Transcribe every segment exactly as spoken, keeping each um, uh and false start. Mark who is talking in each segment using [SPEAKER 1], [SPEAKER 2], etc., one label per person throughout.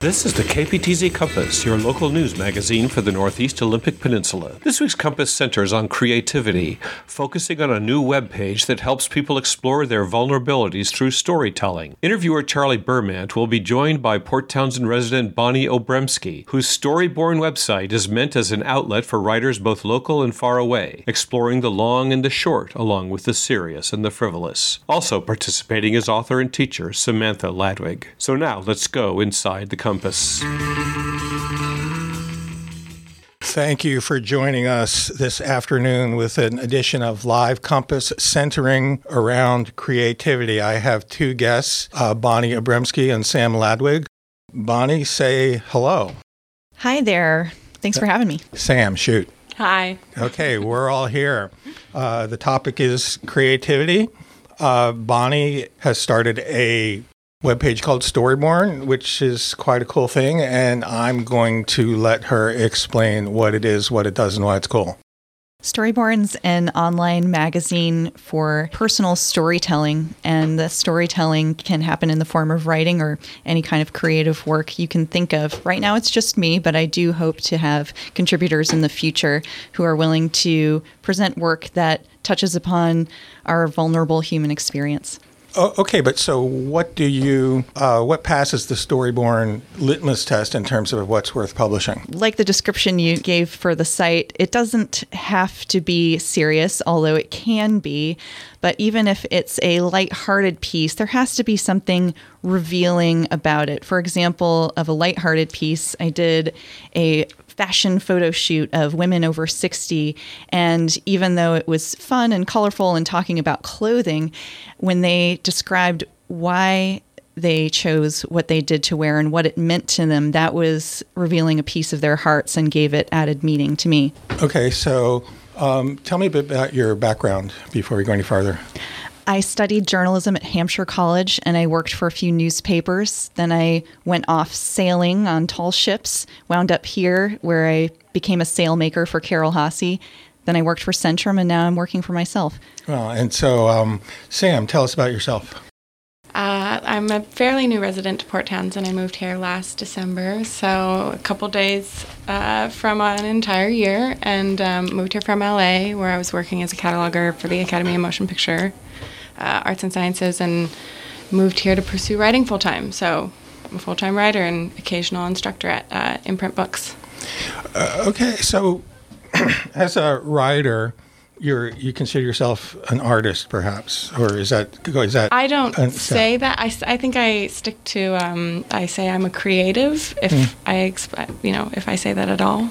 [SPEAKER 1] This is the K P T Z Compass, your local news magazine for the Northeast Olympic Peninsula. This week's Compass centers on creativity, focusing on a new webpage that helps people explore their vulnerabilities through storytelling. Interviewer Charlie Bermant will be joined by Port Townsend resident Bonnie Obremski, whose Storyborn website is meant as an outlet for writers both local and far away, exploring the long and the short, along with the serious and the frivolous. Also participating is author and teacher Samantha Ladwig. So now let's go inside the Compass. Compass.
[SPEAKER 2] Thank you for joining us this afternoon with an edition of Live Compass centering around creativity. I have two guests, uh, Bonnie Obremski and Sam Ladwig. Bonnie, say hello.
[SPEAKER 3] Hi there. Thanks for having me.
[SPEAKER 2] Sam, shoot.
[SPEAKER 4] Hi.
[SPEAKER 2] Okay, we're all here. Uh, the topic is creativity. Uh, Bonnie has started a webpage called Storyborn, which is quite a cool thing, and I'm going to let her explain what it is, what it does, and why it's cool.
[SPEAKER 3] Storyborn's an online magazine for personal storytelling, and the storytelling can happen in the form of writing or any kind of creative work you can think of. Right now it's just me, but I do hope to have contributors in the future who are willing to present work that touches upon our vulnerable human experience.
[SPEAKER 2] Oh, okay, but so what do you, uh, what passes the Storyborn litmus test in terms of what's worth publishing?
[SPEAKER 3] Like the description you gave for the site, it doesn't have to be serious, although it can be. But even if it's a lighthearted piece, there has to be something revealing about it. For example, of a lighthearted piece, I did a fashion photo shoot of women over sixty. And even though it was fun and colorful and talking about clothing, when they described why they chose what they did to wear and what it meant to them, that was revealing a piece of their hearts and gave it added meaning to me.
[SPEAKER 2] Okay, so um, tell me a bit about your background before we go any farther.
[SPEAKER 3] I studied journalism at Hampshire College, and I worked for a few newspapers. Then I went off sailing on tall ships, wound up here where I became a sailmaker for Carol Haase. Then I worked for Centrum, and now I'm working for myself.
[SPEAKER 2] Well, and so, um, Sam, tell us about yourself.
[SPEAKER 4] Uh, I'm a fairly new resident to Port Townsend. I moved here last December, so a couple days uh, from an entire year, and um, moved here from L A, where I was working as a cataloger for the Academy of Motion Picture uh, Arts and Sciences, and moved here to pursue writing full-time. So I'm a full-time writer and occasional instructor at uh, Imprint Books.
[SPEAKER 2] Uh, okay, so as a writer, You're, you consider yourself an artist, perhaps, or is that is that?
[SPEAKER 4] I don't
[SPEAKER 2] uh,
[SPEAKER 4] say that. I, I think I stick to. Um, I say I'm a creative. If mm. I exp- you know, if I say that at all.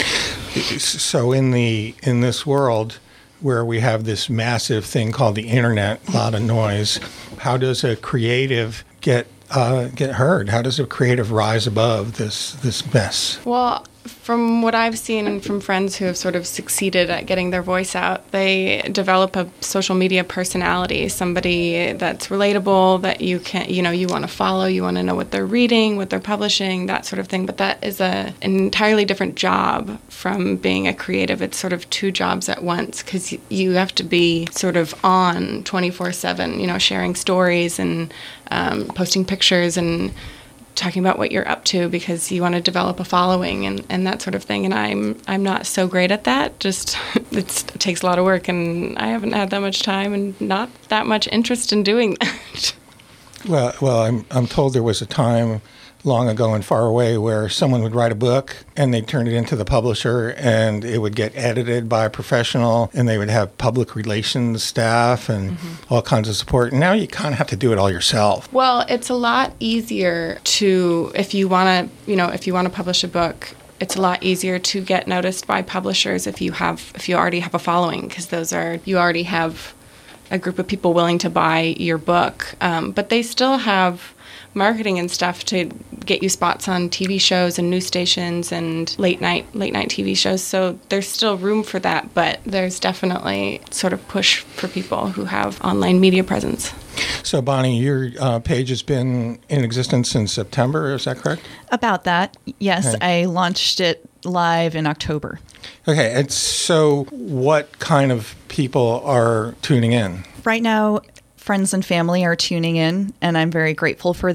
[SPEAKER 2] So in the in this world where we have this massive thing called the internet, a lot of noise, how does a creative get uh, get heard? How does a creative rise above this this mess?
[SPEAKER 4] Well, from what I've seen and from friends who have sort of succeeded at getting their voice out, they develop a social media personality, somebody that's relatable, that you can, you know, you want to follow, you want to know what they're reading, what they're publishing, that sort of thing. But that is a, an entirely different job from being a creative. It's sort of two jobs at once, because you have to be sort of on twenty-four seven, you know, sharing stories and um, posting pictures and talking about what you're up to, because you want to develop a following and, and that sort of thing. And I'm I'm not so great at that. Just it's, it takes a lot of work, and I haven't had that much time and not that much interest in doing that.
[SPEAKER 2] Well, well, I'm I'm told there was a time long ago and far away where someone would write a book and they'd turn it into the publisher, and it would get edited by a professional, and they would have public relations staff and mm-hmm. all kinds of support. And now you kind of have to do it all yourself.
[SPEAKER 4] Well, it's a lot easier to, if you want to, you know, if you want to publish a book, it's a lot easier to get noticed by publishers if you have, if you already have a following, because those are, you already have a group of people willing to buy your book. Um, but they still have marketing and stuff to get you spots on T V shows and news stations and late night late night T V shows. So there's still room for that, but there's definitely sort of push for people who have online media presence.
[SPEAKER 2] So Bonnie, your uh, page has been in existence since September, is that correct?
[SPEAKER 3] About that, yes.
[SPEAKER 2] Okay.
[SPEAKER 3] I launched it live in October.
[SPEAKER 2] Okay, and so what kind of people are tuning in?
[SPEAKER 3] Right now, friends and family are tuning in, and I'm very grateful for that.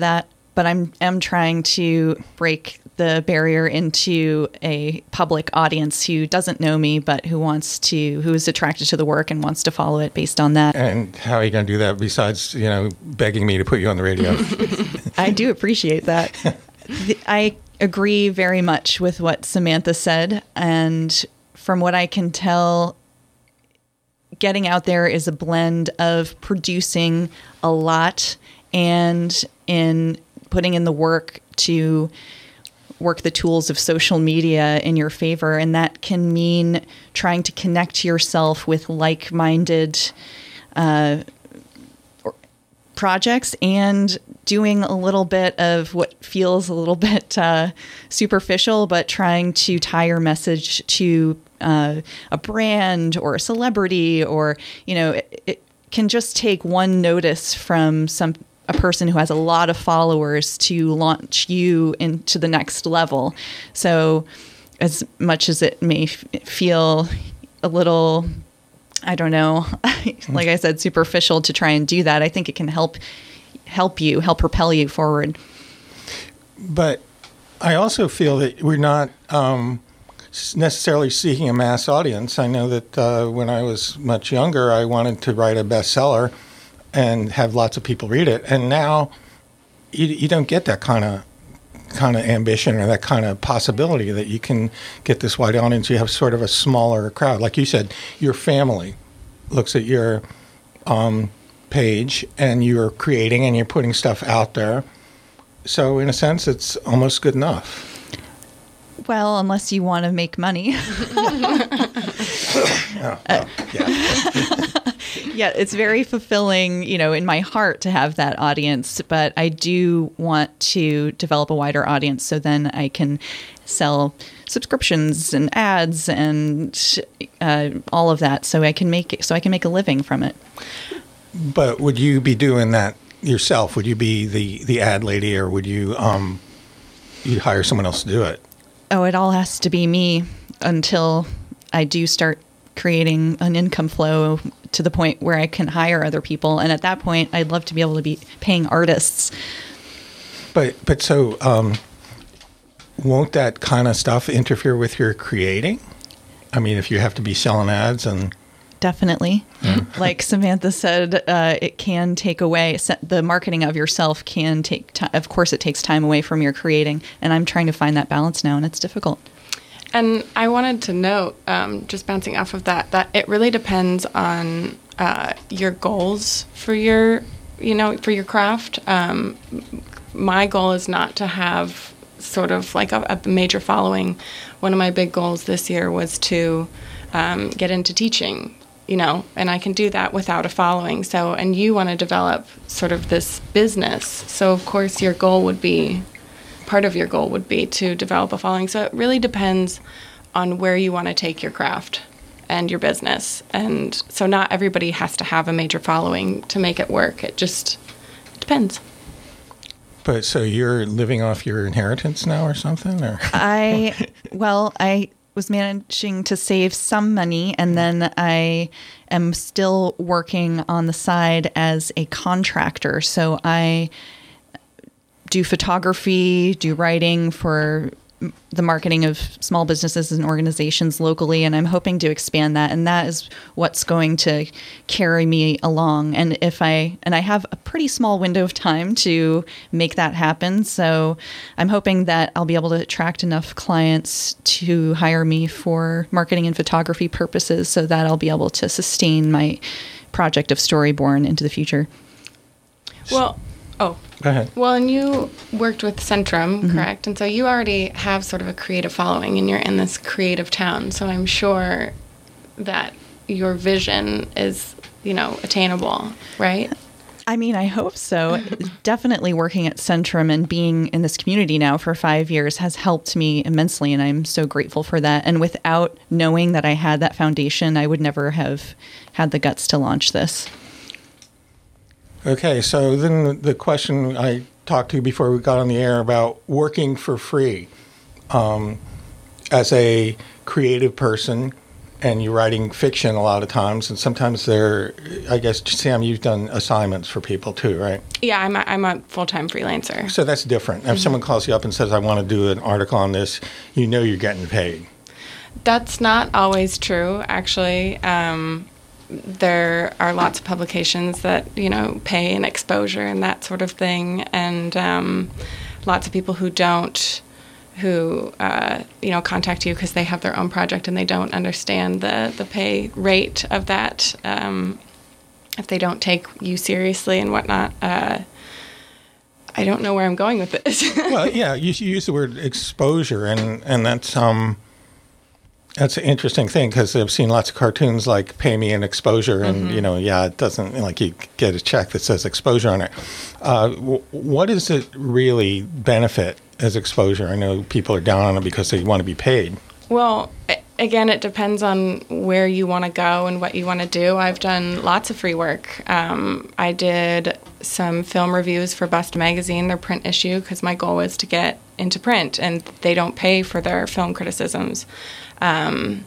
[SPEAKER 3] but I'm am trying to break the barrier into a public audience who doesn't know me, but who wants to, who is attracted to the work and wants to follow it based on that.
[SPEAKER 2] And how are you going to do that besides, you know, begging me to put you on the radio?
[SPEAKER 3] I do appreciate that. I agree very much with what Samantha said. And from what I can tell, getting out there is a blend of producing a lot and in putting in the work to work the tools of social media in your favor. And that can mean trying to connect yourself with like-minded uh, projects and doing a little bit of what feels a little bit uh, superficial, but trying to tie your message to uh, a brand or a celebrity, or, you know, it, it can just take one notice from some a person who has a lot of followers to launch you into the next level. So as much as it may f- feel a little, I don't know, like I said, superficial to try and do that, I think it can help help you, help propel you forward.
[SPEAKER 2] But I also feel that we're not um, necessarily seeking a mass audience. I know that uh, when I was much younger, I wanted to write a bestseller and have lots of people read it. And now you, you don't get that kind of kind of ambition or that kind of possibility that you can get this wide audience. You have sort of a smaller crowd. Like you said, your family looks at your um, page and you're creating and you're putting stuff out there. So in a sense, it's almost good enough.
[SPEAKER 3] Well, unless you want to make money.
[SPEAKER 2] oh, well, yeah.
[SPEAKER 3] Yeah, it's very fulfilling, you know, in my heart to have that audience, but I do want to develop a wider audience so then I can sell subscriptions and ads and uh, all of that, so I can make so I can make a living from it.
[SPEAKER 2] But would you be doing that yourself? Would you be the, the ad lady, or would you um you hire someone else to do it?
[SPEAKER 3] Oh, it all has to be me until I do start creating an income flow to the point where I can hire other people. And at that point, I'd love to be able to be paying artists.
[SPEAKER 2] But but so um, won't that kind of stuff interfere with your creating? I mean, if you have to be selling ads and...
[SPEAKER 3] Definitely. Yeah. Like Samantha said, uh, it can take away, the marketing of yourself can take time. Of course, it takes time away from your creating. And I'm trying to find that balance now, and it's difficult.
[SPEAKER 4] And I wanted to note, um, just bouncing off of that, that it really depends on uh, your goals for your, you know, for your craft. Um, my goal is not to have sort of like a, a major following. One of my big goals this year was to um, get into teaching, you know, and I can do that without a following. So, and you want to develop sort of this business. So, of course, your goal would be... part of your goal would be to develop a following. So it really depends on where you want to take your craft and your business. And so not everybody has to have a major following to make it work. It just depends.
[SPEAKER 2] But so you're living off your inheritance now or something? Or?
[SPEAKER 3] I, well, I was managing to save some money, and then I am still working on the side as a contractor. So I do photography, do writing for the marketing of small businesses and organizations locally, and I'm hoping to expand that, and that is what's going to carry me along. And if I and I have a pretty small window of time to make that happen, so I'm hoping that I'll be able to attract enough clients to hire me for marketing and photography purposes, so that I'll be able to sustain my project of Storyborn into the future.
[SPEAKER 4] Well, oh.
[SPEAKER 2] Go ahead.
[SPEAKER 4] Well, and you worked with Centrum, mm-hmm. correct? And so you already have sort of a creative following, and you're in this creative town. So I'm sure that your vision is, you know, attainable, right?
[SPEAKER 3] I mean, I hope so. Definitely working at Centrum and being in this community now for five years has helped me immensely, and I'm so grateful for that. And without knowing that I had that foundation, I would never have had the guts to launch this.
[SPEAKER 2] Okay, so then the question I talked to you before we got on the air about working for free um, as a creative person and you're writing fiction a lot of times, and sometimes they're, I guess, Sam, you've done assignments for people too, right?
[SPEAKER 4] Yeah, I'm a, I'm a full-time freelancer.
[SPEAKER 2] So that's different. If someone calls you up and says, I want to do an article on this, you know you're getting paid.
[SPEAKER 4] That's not always true, actually. Um, there are lots of publications that, you know, pay an exposure and that sort of thing, and um, lots of people who don't, who, uh, you know, contact you because they have their own project and they don't understand the, the pay rate of that, um, if they don't take you seriously and whatnot. Uh, I don't know where I'm going with this.
[SPEAKER 2] Well, yeah, you, you use the word exposure, and, and that's um, that's an interesting thing, because I've seen lots of cartoons like "Pay me an exposure," and mm-hmm. you know, yeah, it doesn't, like, you get a check that says exposure on it. Uh, w- what does it really benefit as exposure? I know people are down on it because they want to be paid.
[SPEAKER 4] Well, again, it depends on where you want to go and what you want to do. I've done lots of free work. Um, I did some film reviews for Bust Magazine, their print issue, because my goal was to get into print, and they don't pay for their film criticisms. Um,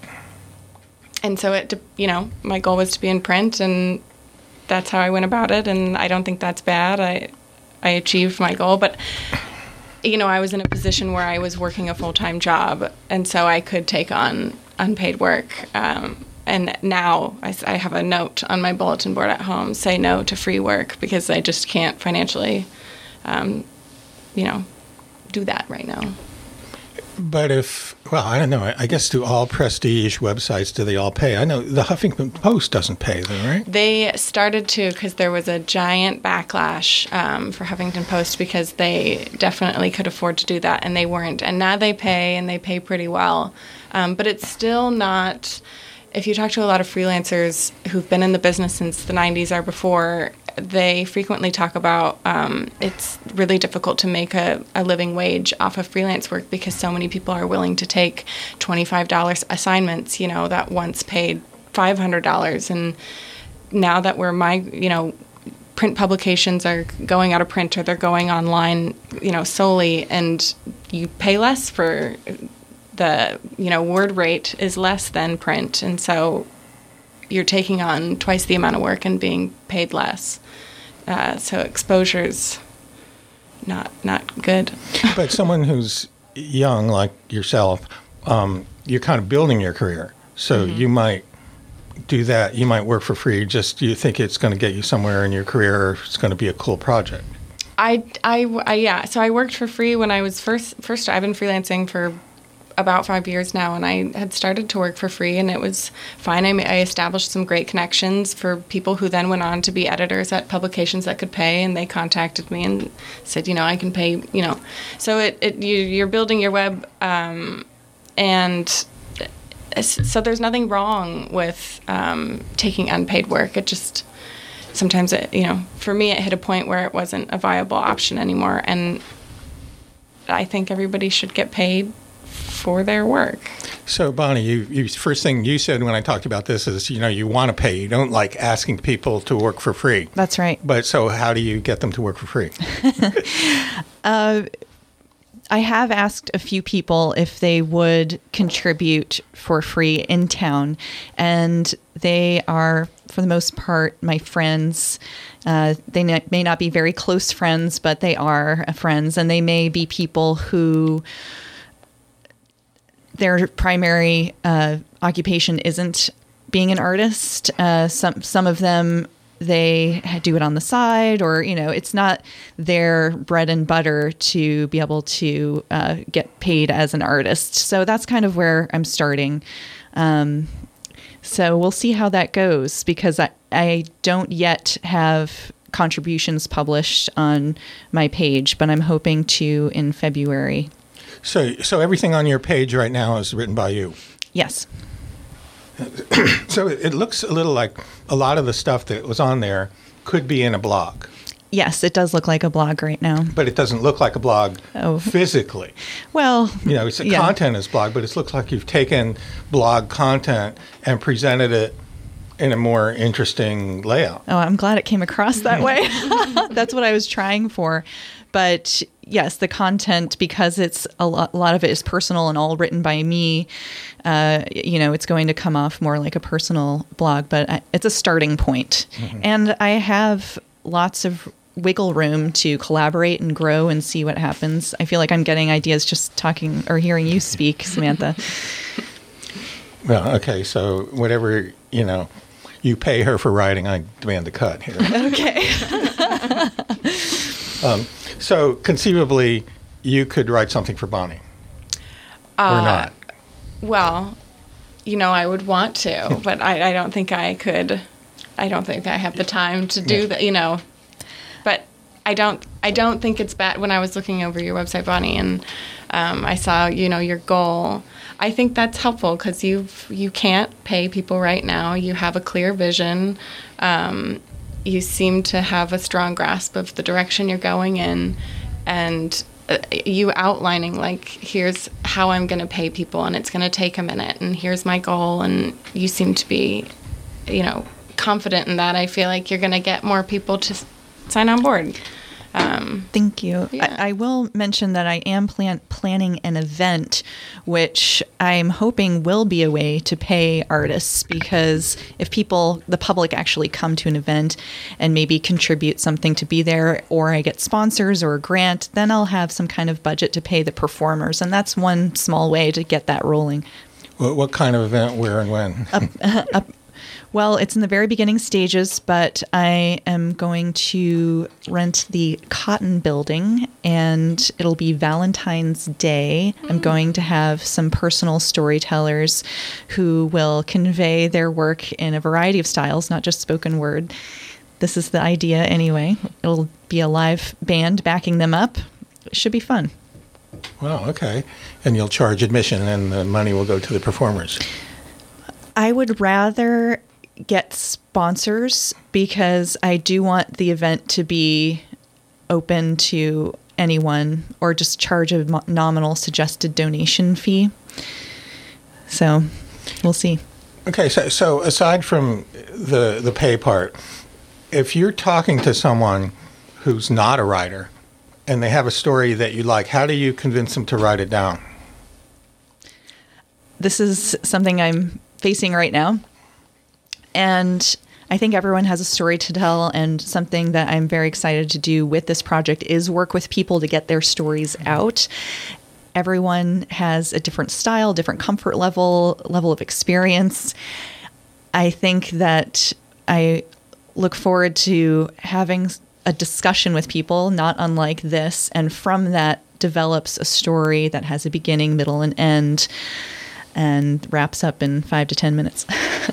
[SPEAKER 4] and so, it, you know, my goal was to be in print, and that's how I went about it, and I don't think that's bad. I, I achieved my goal, but you know, I was in a position where I was working a full-time job, and so I could take on unpaid work. Um, and now I, I have a note on my bulletin board at home, say no to free work, because I just can't financially, um, you know, do that right now.
[SPEAKER 2] But if, well, I don't know, I, I guess do all prestige websites, do they all pay? I know the Huffington Post doesn't pay them, right?
[SPEAKER 4] They started to, because there was a giant backlash um, for Huffington Post, because they definitely could afford to do that, and they weren't. And now they pay, and they pay pretty well. Um, but it's still not, if you talk to a lot of freelancers who've been in the business since the nineties or before, they frequently talk about um, it's really difficult to make a, a living wage off of freelance work, because so many people are willing to take twenty-five dollars assignments, you know, that once paid five hundred dollars. And now that we're, my, you know, print publications are going out of print, or they're going online, you know, solely, and you pay less for the, you know, word rate is less than print. And so you're taking on twice the amount of work and being paid less. Uh, so exposure's not not good.
[SPEAKER 2] But someone who's young, like yourself, um, you're kind of building your career. So mm-hmm. you might do that. You might work for free. Just you think it's going to get you somewhere in your career, or it's going to be a cool project.
[SPEAKER 4] I, I, I, yeah. So I worked for free when I was first, first, I've been freelancing for about five years now, and I had started to work for free, and it was fine. I, I established some great connections for people who then went on to be editors at publications that could pay, and they contacted me and said, you know, I can pay, you know. So it, it you, you're building your web, um, and so there's nothing wrong with um, taking unpaid work. It just, sometimes, it, you know, for me, it hit a point where it wasn't a viable option anymore, and I think everybody should get paid for their work.
[SPEAKER 2] So, Bonnie, you, you first thing you said when I talked about this is, you know, you want to pay. You don't like asking people to work for free.
[SPEAKER 3] That's right.
[SPEAKER 2] But so how do you get them to work for free?
[SPEAKER 3] uh, I have asked a few people if they would contribute for free in town, and they are, for the most part, my friends. Uh, they n- may not be very close friends, but they are friends, and they may be people who their primary uh, occupation isn't being an artist. Uh, some some of them, they do it on the side, or, you know, it's not their bread and butter to be able to uh, get paid as an artist. So that's kind of where I'm starting. Um, so we'll see how that goes, because I, I don't yet have contributions published on my page, but I'm hoping to in February.
[SPEAKER 2] So, so everything on your page right now is written by you?
[SPEAKER 3] Yes.
[SPEAKER 2] So it looks a little like a lot of the stuff that was on there could be in a blog.
[SPEAKER 3] Yes, it does look like a blog right now.
[SPEAKER 2] But it doesn't look like a blog oh. physically.
[SPEAKER 3] Well,
[SPEAKER 2] you know, it's a
[SPEAKER 3] yeah.
[SPEAKER 2] content is blog, but it looks like you've taken blog content and presented it in a more interesting layout.
[SPEAKER 3] Oh, I'm glad it came across that way. That's what I was trying for. but yes, the content, because it's a lot, a lot of it is personal and all written by me, uh, you know, it's going to come off more like a personal blog, but I, it's a starting point. Mm-hmm. And I have lots of wiggle room to collaborate and grow and see what happens. I feel like I'm getting ideas just talking or hearing you speak, Samantha.
[SPEAKER 2] Well, okay, so whatever, you know, you pay her for writing, I demand a cut here.
[SPEAKER 3] Okay.
[SPEAKER 2] um, so conceivably, you could write something for Bonnie, uh, or not?
[SPEAKER 4] Well, you know, I would want to, but I, I don't think I could. I don't think I have the time to do yeah. that, you know. But I don't. I don't think it's bad. When I was looking over your website, Bonnie, and um, I saw, you know, your goal. I think that's helpful because you you can't pay people right now. You have a clear vision. Um, you seem to have a strong grasp of the direction you're going in, and uh, you outlining, like, here's how I'm going to pay people, and it's going to take a minute, and here's my goal, and you seem to be, you know, confident in that. I feel like you're going to get more people to s- sign on board. Um,
[SPEAKER 3] Thank you.
[SPEAKER 4] Yeah.
[SPEAKER 3] I, I will mention that I am plan- planning an event, which I'm hoping will be a way to pay artists, because if people, the public, actually come to an event and maybe contribute something to be there, or I get sponsors or a grant, then I'll have some kind of budget to pay the performers. And that's one small way to get that rolling.
[SPEAKER 2] What, what kind of event, where, and when?
[SPEAKER 3] a, a, Well, it's in the very beginning stages, but I am going to rent the Cotton Building, and it'll be Valentine's Day. Mm. I'm going to have some personal storytellers who will convey their work in a variety of styles, not just spoken word. This is the idea anyway. It'll be a live band backing them up. It should be fun.
[SPEAKER 2] Wow, okay. And you'll charge admission, and the money will go to the performers.
[SPEAKER 3] I would rather get sponsors, because I do want the event to be open to anyone, or just charge a mo- nominal suggested donation fee. So we'll see.
[SPEAKER 2] Okay, so so aside from the the pay part, if you're talking to someone who's not a writer and they have a story that you like, how do you convince them to write it down?
[SPEAKER 3] This is something I'm facing right now. And I think everyone has a story to tell, and something that I'm very excited to do with this project is work with people to get their stories out. Everyone has a different style, different comfort level, level of experience. I think that I look forward to having a discussion with people, not unlike this, and from that develops a story that has a beginning, middle, and end, and wraps up in five to ten minutes.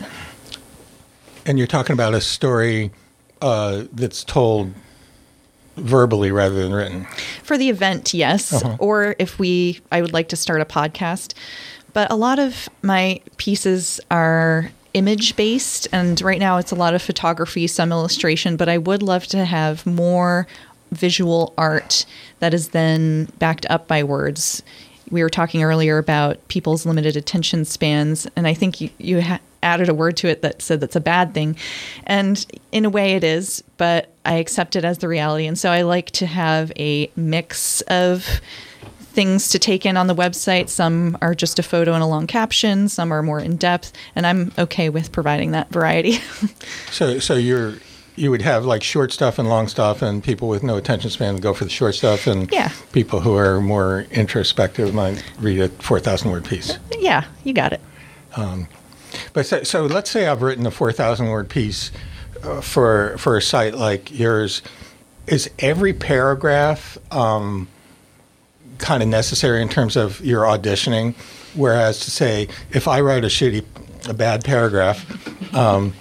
[SPEAKER 2] And you're talking about a story uh, that's told verbally rather than written.
[SPEAKER 3] For the event, yes. Uh-huh. Or if we, I would like to start a podcast. But a lot of my pieces are image-based, and right now it's a lot of photography, some illustration, but I would love to have more visual art that is then backed up by words. We were talking earlier about people's limited attention spans, and I think you, you ha- added a word to it that said that's a bad thing. And in a way it is, but I accept it as the reality. And so I like to have a mix of things to take in on the website. Some are just a photo and a long caption, some are more in depth, and I'm okay with providing that variety.
[SPEAKER 2] so so you're you would have like short stuff and long stuff, and people with no attention span would go for the short stuff, and
[SPEAKER 3] yeah.
[SPEAKER 2] people who are more introspective might read a four thousand word piece.
[SPEAKER 3] Yeah, you got it.
[SPEAKER 2] Um, but so, so let's say I've written a four thousand word piece uh, for for a site like yours. Is every paragraph um, kind of necessary in terms of your auditioning? Whereas to say, if I write a shitty, a bad paragraph, um,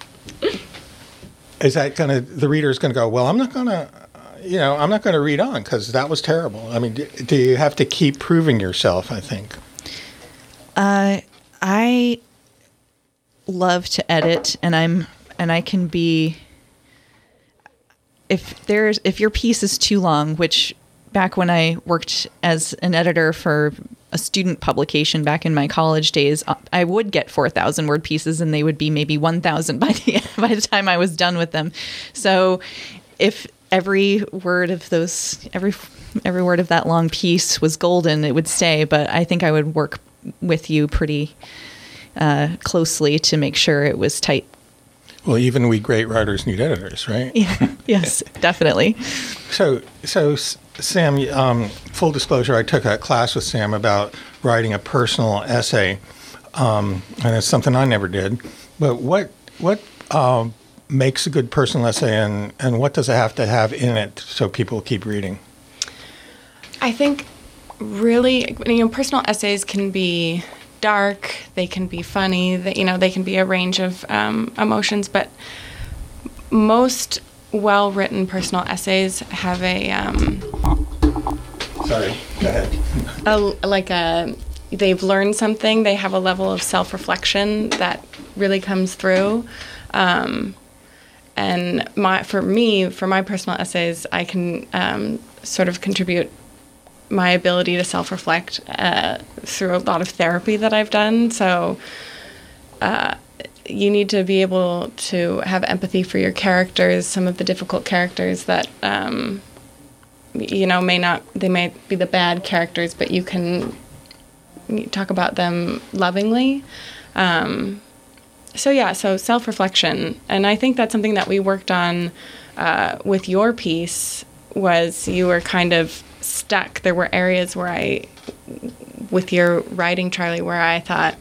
[SPEAKER 2] is that going to, the reader's going to go, well, I'm not going to, you know, I'm not going to read on because that was terrible. I mean, do, do you have to keep proving yourself, I think?
[SPEAKER 3] Uh, I love to edit, and I'm, and I can be, if there's, if your piece is too long, which back when I worked as an editor for a student publication back in my college days, I would get four thousand word pieces, and they would be maybe one thousand by the by the time I was done with them. So if every word of those, every every word of that long piece was golden, it would stay. But I think I would work with you pretty uh, closely to make sure it was tight.
[SPEAKER 2] Well, even we great writers need editors, right?
[SPEAKER 3] Yeah. Yes, definitely.
[SPEAKER 2] So, so Sam, um, full disclosure, I took a class with Sam about writing a personal essay, um, and it's something I never did. But what what um, makes a good personal essay, and, and what does it have to have in it so people keep reading?
[SPEAKER 4] I think really, you know, personal essays can be dark, they can be funny, they, you know, they can be a range of um, emotions, but most well-written personal essays have a, um,
[SPEAKER 2] Sorry, go ahead.
[SPEAKER 4] a like a, they've learned something, they have a level of self-reflection that really comes through. Um, and my, for me, for my personal essays, I can um, sort of contribute my ability to self-reflect uh, through a lot of therapy that I've done. So uh, you need to be able to have empathy for your characters, some of the difficult characters that, um, you know, may not, they may be the bad characters, but you can talk about them lovingly. Um, so yeah, so self-reflection. And I think that's something that we worked on uh, with your piece, was you were kind of stuck. There were areas where I, with your writing, Charlie, where I thought,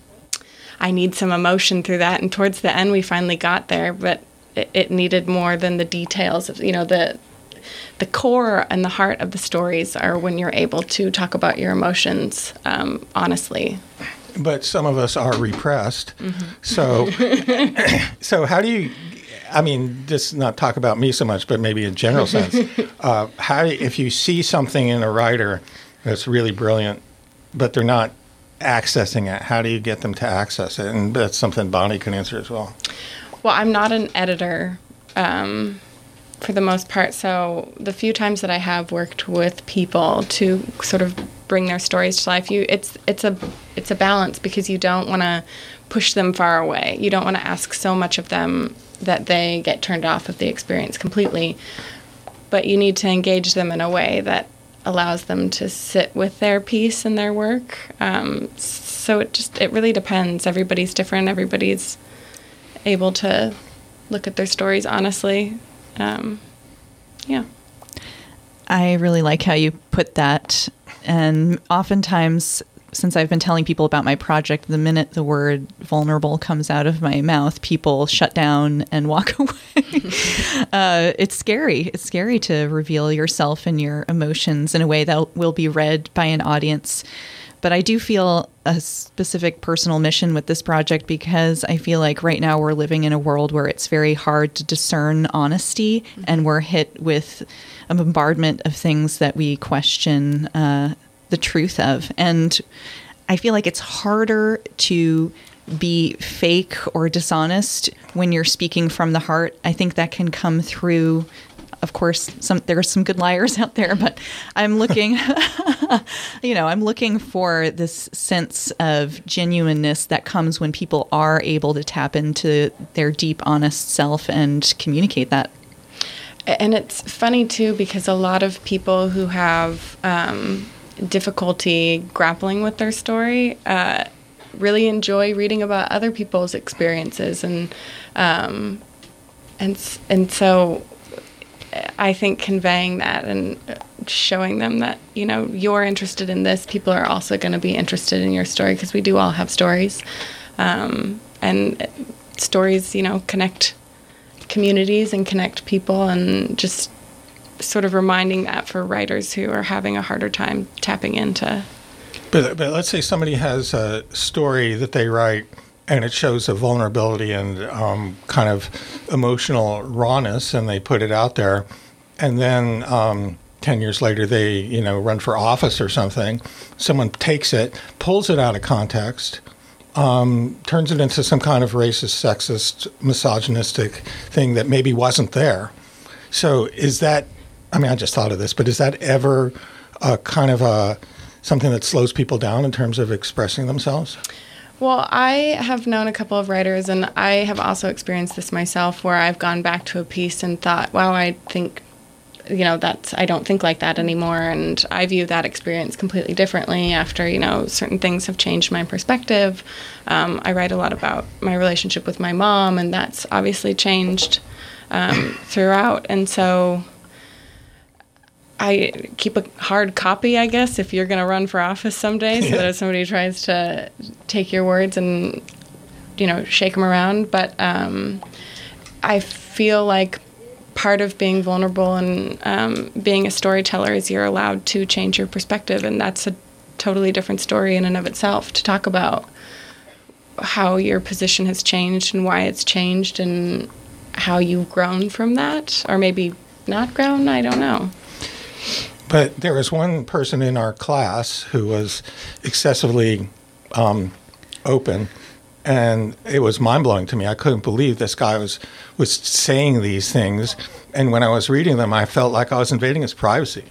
[SPEAKER 4] I need some emotion through that. And towards the end, we finally got there, but it, it needed more than the details of, you know, the the core and the heart of the stories are when you're able to talk about your emotions um, honestly.
[SPEAKER 2] But some of us are repressed. Mm-hmm. So, so how do you, I mean, just not talk about me so much, but maybe in general sense, uh, how do, if you see something in a writer that's really brilliant, but they're not accessing it, how do you get them to access it? And that's something Bonnie can answer as well.
[SPEAKER 4] Well, I'm not an editor um, for the most part, so the few times that I have worked with people to sort of bring their stories to life, you it's it's a it's a balance, because you don't want to push them far away. You don't want to ask so much of them that they get turned off of the experience completely, but you need to engage them in a way that allows them to sit with their piece and their work. Um, so it just, it really depends. Everybody's different. Everybody's able to look at their stories honestly. Um, yeah.
[SPEAKER 3] I really like how you put that. And oftentimes, since I've been telling people about my project, the minute the word vulnerable comes out of my mouth, people shut down and walk away. uh, it's scary. It's scary to reveal yourself and your emotions in a way that will be read by an audience. But I do feel a specific personal mission with this project, because I feel like right now we're living in a world where it's very hard to discern honesty, mm-hmm. and we're hit with a bombardment of things that we question uh, the truth of. And I feel like it's harder to be fake or dishonest when you're speaking from the heart. I think that can come through. Of course, some there are some good liars out there, but I'm looking, you know, I'm looking for this sense of genuineness that comes when people are able to tap into their deep, honest self and communicate that.
[SPEAKER 4] And it's funny, too, because a lot of people who have um, difficulty grappling with their story uh, really enjoy reading about other people's experiences. And um, and and so I think conveying that and showing them that, you know, you're interested in this, people are also going to be interested in your story, because we do all have stories. Um, and stories, you know, connect communities and connect people, and just sort of reminding that for writers who are having a harder time tapping into.
[SPEAKER 2] But, but let's say somebody has a story that they write, and it shows a vulnerability and um, kind of emotional rawness, and they put it out there, and then um, ten years later they, you know, run for office or something. Someone takes it, pulls it out of context, um, turns it into some kind of racist, sexist, misogynistic thing that maybe wasn't there. So is that, I mean, I just thought of this, but is that ever a kind of a something that slows people down in terms of expressing themselves?
[SPEAKER 4] Well, I have known a couple of writers, and I have also experienced this myself, where I've gone back to a piece and thought, wow, I think you know, that's, I don't think like that anymore. And I view that experience completely differently after, you know, certain things have changed my perspective. Um, I write a lot about my relationship with my mom, and that's obviously changed um, throughout. And so I keep a hard copy, I guess, if you're going to run for office someday, so yeah. that if somebody tries to take your words and, you know, shake them around. But um, I feel like part of being vulnerable and um, being a storyteller is you're allowed to change your perspective, and that's a totally different story in and of itself, to talk about how your position has changed and why it's changed and how you've grown from that, or maybe not grown, I don't know.
[SPEAKER 2] But there was one person in our class who was excessively um, open, and it was mind-blowing to me. I couldn't believe this guy was, was saying these things, and when I was reading them, I felt like I was invading his privacy.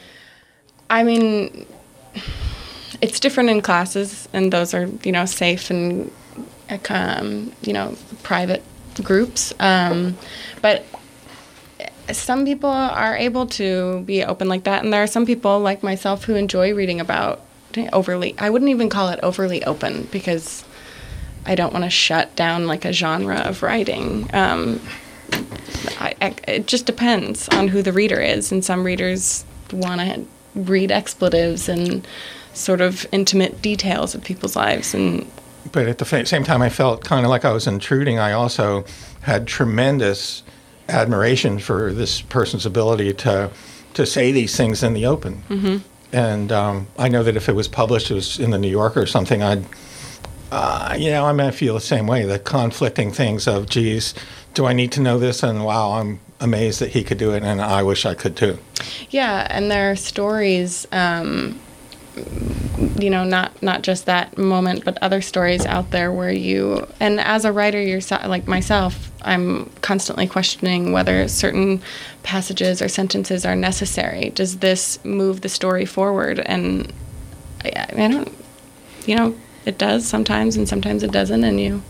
[SPEAKER 4] I mean, it's different in classes, and those are, you know, safe and, um, you know, private groups. Um, but some people are able to be open like that, and there are some people like myself who enjoy reading about overly, I wouldn't even call it overly open, because I don't want to shut down like a genre of writing. Um, I, I, it just depends on who the reader is, and some readers want to read expletives and sort of intimate details of people's lives. And
[SPEAKER 2] but at the fa- same time, I felt kind of like I was intruding. I also had tremendous admiration for this person's ability to to say these things in the open. Mm-hmm. And um, I know that if it was published, it was in the New Yorker or something, I'd, uh, you know, I might feel the same way, the conflicting things of, geez, do I need to know this? And wow, I'm amazed that he could do it, and I wish I could too.
[SPEAKER 4] Yeah, and there are stories, um, you know, not not just that moment, but other stories out there where you, and as a writer yourself, like myself, I'm constantly questioning whether certain passages or sentences are necessary. Does this move the story forward? And I, I don't, you know, it does sometimes, and sometimes it doesn't, and you...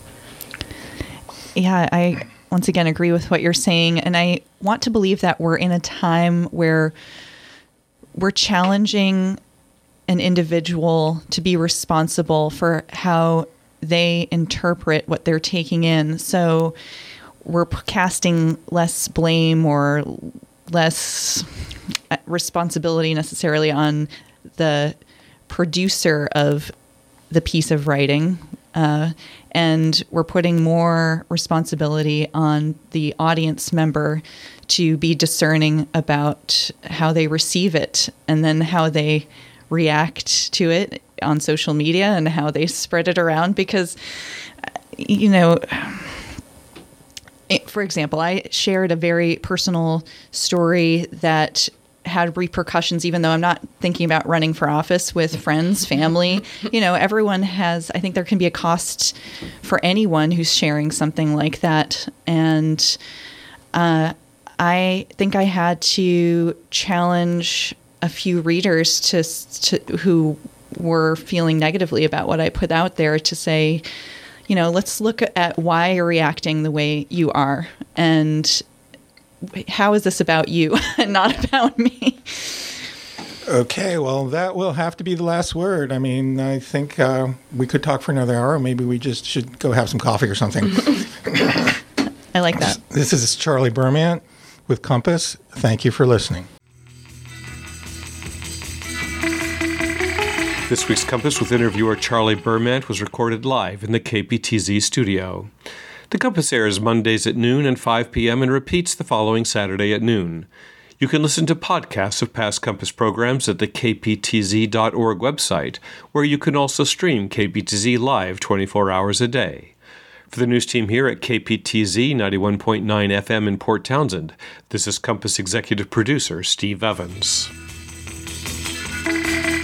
[SPEAKER 3] Yeah, I once again agree with what you're saying, and I want to believe that we're in a time where we're challenging an individual to be responsible for how they interpret what they're taking in. So we're casting less blame or less responsibility necessarily on the producer of the piece of writing, uh, and we're putting more responsibility on the audience member to be discerning about how they receive it, and then how they react to it on social media and how they spread it around. Because, you know, it, for example, I shared a very personal story that had repercussions, even though I'm not thinking about running for office, with friends, family. You know, everyone has, I think there can be a cost for anyone who's sharing something like that. And uh, I think I had to challenge a few readers to, to who were feeling negatively about what I put out there, to say, you know, let's look at why you're reacting the way you are, and how is this about you and not about me?
[SPEAKER 2] Okay, well, that will have to be the last word. I mean, I think uh, we could talk for another hour. Maybe we just should go have some coffee or something.
[SPEAKER 3] I like that.
[SPEAKER 2] This is Charlie Bermant with Compass. Thank you for listening.
[SPEAKER 1] This week's Compass with interviewer Charlie Bermant was recorded live in the K P T Z studio. The Compass airs Mondays at noon and five p.m. and repeats the following Saturday at noon. You can listen to podcasts of past Compass programs at the k p t z dot org website, where you can also stream K P T Z live twenty-four hours a day. For the news team here at K P T Z ninety-one point nine F M in Port Townsend, this is Compass executive producer Steve Evans.